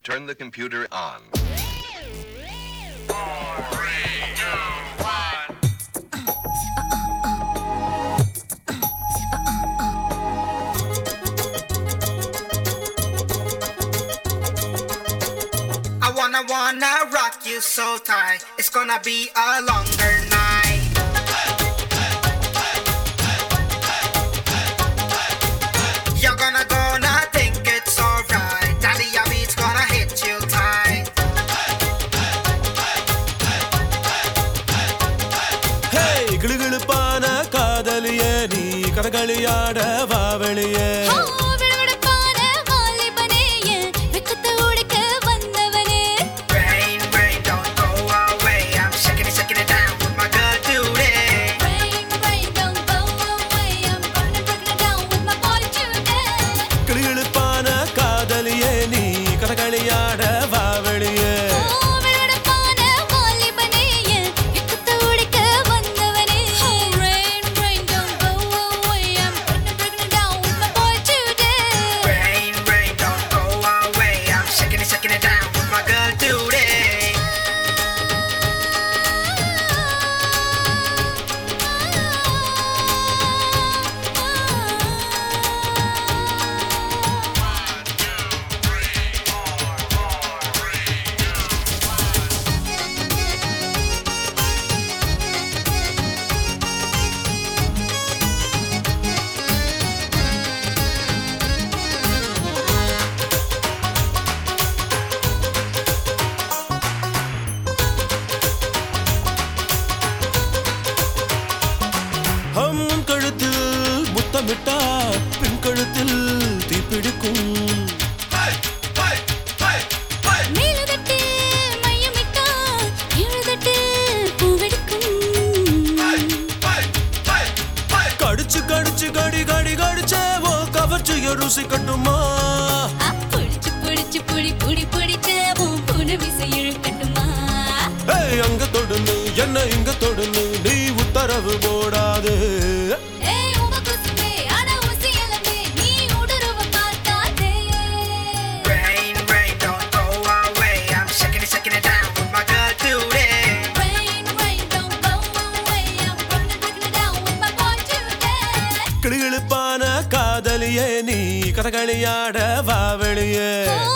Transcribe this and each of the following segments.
Turn the computer on. I wanna rock you so tight. It's gonna be a longer night. You're gonna think it's alright. Daddy, your beat's gonna hit you tight. Hey, கிளுகிளுப்பான காதலியே நீ கதகளியாட வாவெளியே கதகளியாட வாவெளியே கழுத்தில் முத்தமிட்டா பின் கழுத்தில் தீப்பிடிக்கும் கடிச்சு கடிச்சு கடி கடி கடிச்சே ஓ கவர்ச்சி ருசி கட்டுமா அங்க தொடுன்னு என்ன இங்க தொடுன்னு நீ உத்தரவு போடாது கிளுகிளுப்பான காதலியே நீ கதகளியாட வாவெளியே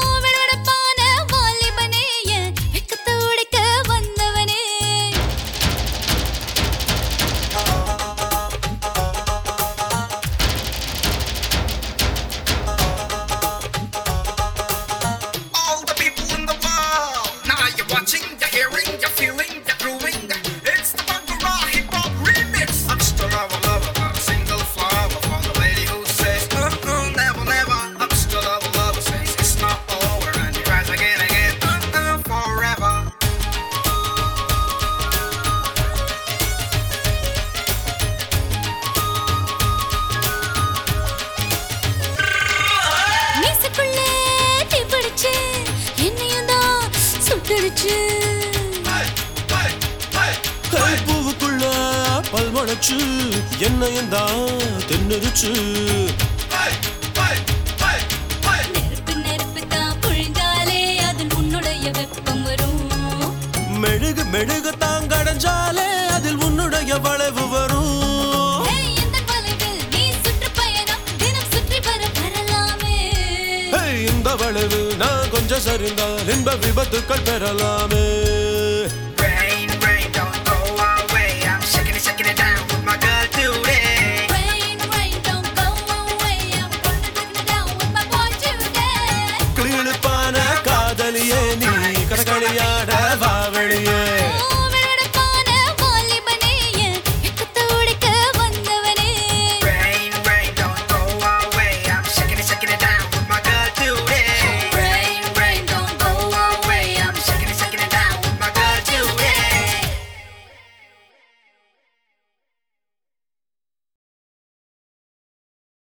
பூவுக்குள்ள பல் முளைச்சு என்னையும் தான் தின்னுருச்சு மெழுகு மெழுகு தாங்கடைஞ்சாலே அதில் உன்னுடைய வளைவு வரும் இந்த வளைவு நான் கொஞ்சம் சரிந்தால் இன்ப விபத்துக்கள் பெறலாமே